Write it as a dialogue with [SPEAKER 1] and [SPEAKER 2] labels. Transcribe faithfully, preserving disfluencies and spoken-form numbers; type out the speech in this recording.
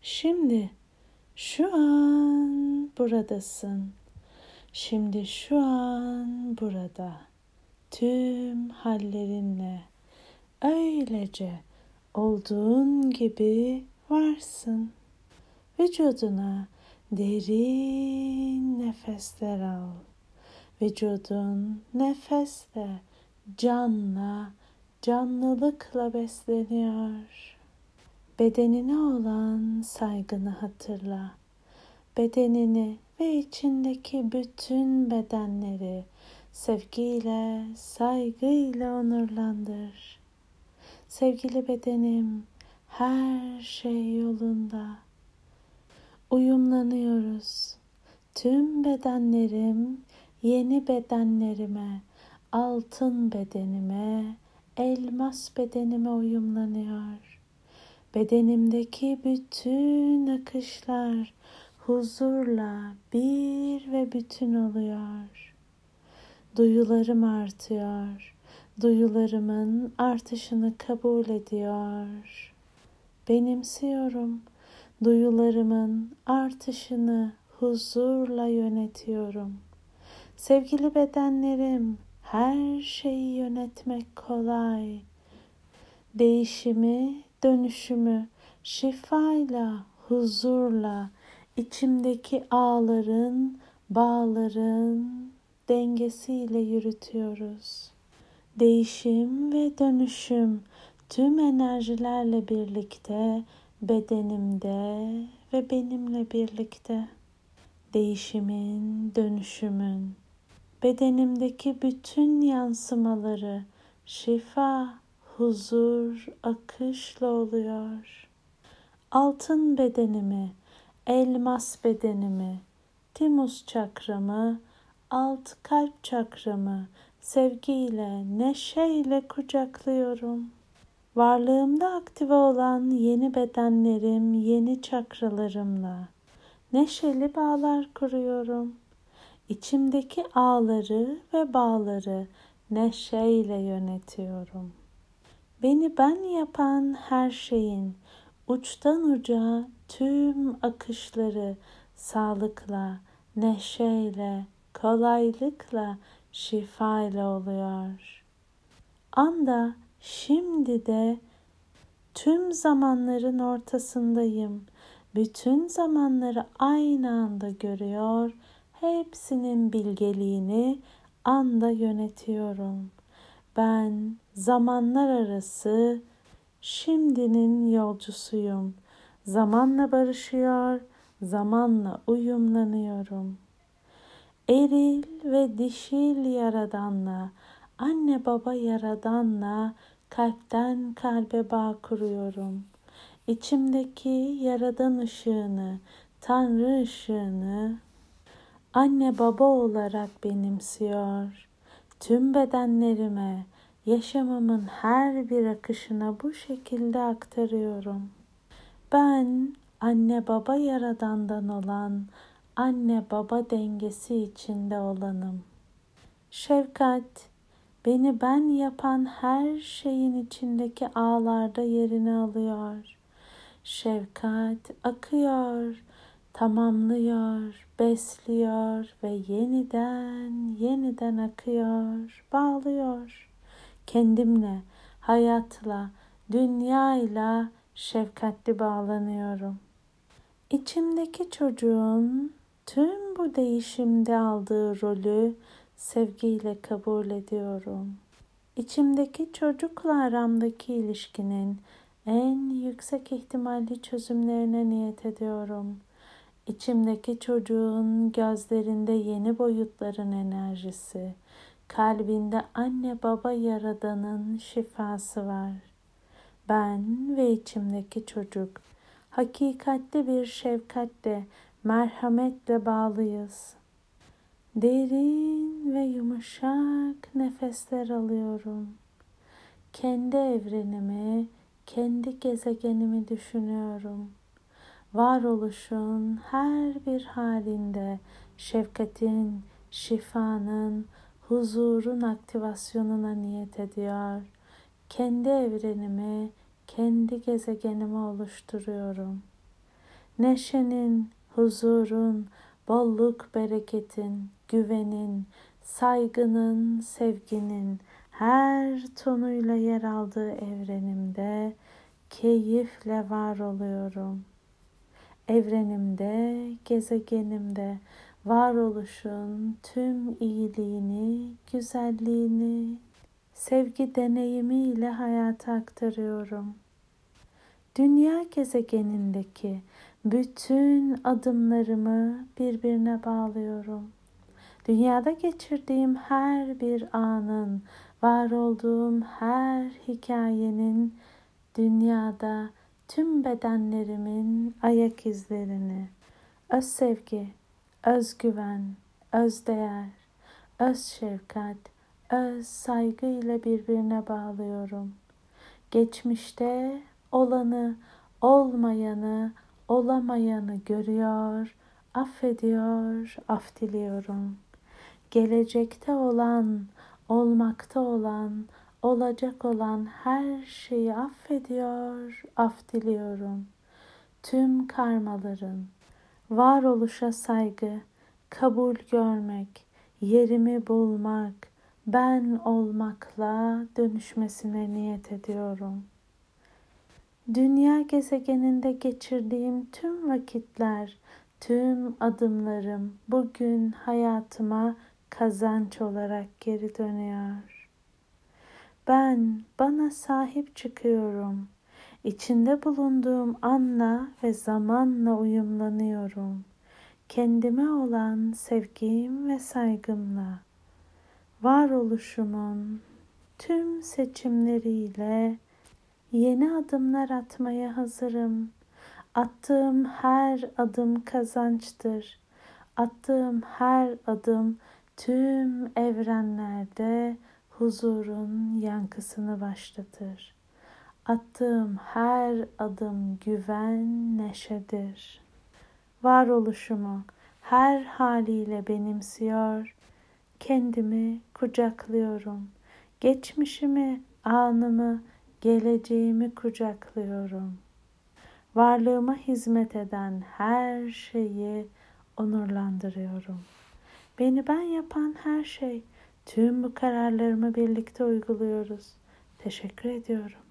[SPEAKER 1] Şimdi şu an buradasın. Şimdi şu an burada. Tüm hallerinle öylece olduğun gibi varsın. Vücuduna derin nefesler al. Vücudun nefesle, canla, canlılıkla besleniyor. Bedenine olan saygını hatırla. Bedenini ve içindeki bütün bedenleri sevgiyle, saygıyla onurlandır. Sevgili bedenim, her şey yolunda. Uyumlanıyoruz. Tüm bedenlerim yeni bedenlerime, altın bedenime, elmas bedenime uyumlanıyor. Bedenimdeki bütün akışlar huzurla bir ve bütün oluyor. Duyularım artıyor. Duyularımın artışını kabul ediyor. Benimsiyorum. Duyularımın artışını huzurla yönetiyorum. Sevgili bedenlerim, her şeyi yönetmek kolay. Değişimi, dönüşümü şifayla, huzurla, içimdeki ağların, bağların dengesiyle yürütüyoruz. Değişim ve dönüşüm tüm enerjilerle birlikte, bedenimde ve benimle birlikte. Değişimin, dönüşümün, bedenimdeki bütün yansımaları şifa, huzur, akışla oluyor. Altın bedenimi, elmas bedenimi, timus çakramı, alt kalp çakramı sevgiyle, neşeyle kucaklıyorum. Varlığımda aktive olan yeni bedenlerim, yeni çakralarımla neşeli bağlar kuruyorum. İçimdeki ağları ve bağları neşeyle yönetiyorum. Beni ben yapan her şeyin uçtan uca tüm akışları sağlıkla, neşeyle, kolaylıkla, şifayla oluyor. Anda, şimdi de tüm zamanların ortasındayım. Bütün zamanları aynı anda görüyor, hepsinin bilgeliğini anda yönetiyorum. Ben zamanlar arası şimdinin yolcusuyum. Zamanla barışıyor, zamanla uyumlanıyorum. Eril ve dişil yaradanla, anne baba yaradanla kalpten kalbe bağ kuruyorum. İçimdeki yaradan ışığını, Tanrı ışığını anne baba olarak benimsiyor. Tüm bedenlerime, yaşamımın her bir akışına bu şekilde aktarıyorum. Ben anne baba yaradandan olan anne baba dengesi içinde olanım. Şefkat, beni ben yapan her şeyin içindeki ağlarda yerini alıyor. Şefkat akıyor, tamamlıyor, besliyor ve yeniden, yeniden akıyor, bağlıyor. Kendimle, hayatla, dünyayla şefkatli bağlanıyorum. İçimdeki çocuğun tüm bu değişimde aldığı rolü sevgiyle kabul ediyorum. İçimdeki çocukla aramdaki ilişkinin en yüksek ihtimalli çözümlerine niyet ediyorum. İçimdeki çocuğun gözlerinde yeni boyutların enerjisi, kalbinde anne baba yaradanın şifası var. Ben ve içimdeki çocuk hakikatli bir şefkatle, merhametle bağlıyız. Derin ve yumuşak nefesler alıyorum. Kendi evrenimi, kendi gezegenimi düşünüyorum. Varoluşun her bir halinde şefkatin, şifanın, huzurun aktivasyonuna niyet ediyor. Kendi evrenimi, kendi gezegenimi oluşturuyorum. neşenin, huzurun, bolluk bereketin, güvenin, saygının, sevginin her tonuyla yer aldığı evrenimde keyifle var oluyorum. Evrenimde, gezegenimde varoluşun tüm iyiliğini, güzelliğini, sevgi deneyimiyle hayata aktarıyorum. Dünya gezegenindeki bütün adımlarımı birbirine bağlıyorum. Dünyada geçirdiğim her bir anın, var olduğum her hikayenin, dünyada tüm bedenlerimin ayak izlerini, öz sevgi, özgüven, özdeğer, öz şefkat, öz saygı ile birbirine bağlıyorum. Geçmişte olanı, olmayanı, olamayanı görüyor, affediyor, af diliyorum. Gelecekte olan, olmakta olan, olacak olan her şeyi affediyor, af diliyorum. Tüm karmaların, varoluşa saygı, kabul görmek, yerimi bulmak, ben olmakla dönüşmesine niyet ediyorum. Dünya gezegeninde geçirdiğim tüm vakitler, tüm adımlarım bugün hayatıma kazanç olarak geri dönüyor. Ben bana sahip çıkıyorum. İçinde bulunduğum anla ve zamanla uyumlanıyorum. Kendime olan sevgim ve saygımla, varoluşumun tüm seçimleriyle yeni adımlar atmaya hazırım. Attığım her adım kazançtır. Attığım her adım tüm evrenlerde huzurun yankısını başlatır. Attığım her adım güven, neşedir. Varoluşumu her haliyle benimsiyor, kendimi kucaklıyorum. Geçmişimi, anımı, geleceğimi kucaklıyorum. Varlığıma hizmet eden her şeyi onurlandırıyorum. Beni ben yapan her şey, tüm bu kararlarımı birlikte uyguluyoruz. Teşekkür ediyorum.